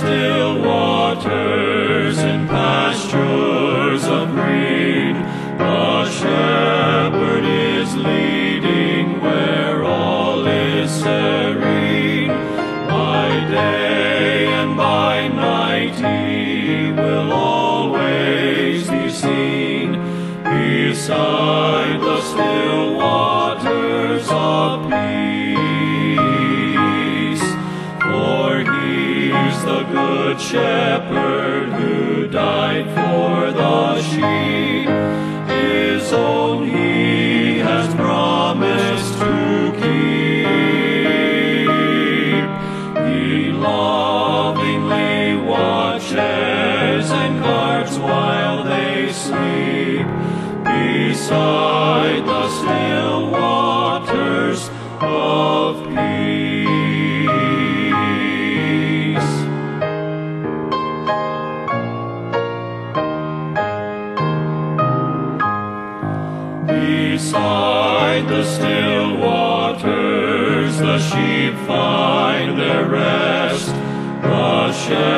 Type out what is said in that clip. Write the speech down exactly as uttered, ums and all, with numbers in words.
still waters and pastures of green, the shepherd is leading where all is serene. By day and by night he will always be seen beside the still waters of peace. For he's the good shepherd who died for the sheep. His own he has promised to keep. He lovingly watches and guards while they sleep beside the still waters of peace. Beside the still waters the sheep find their rest. The shepherd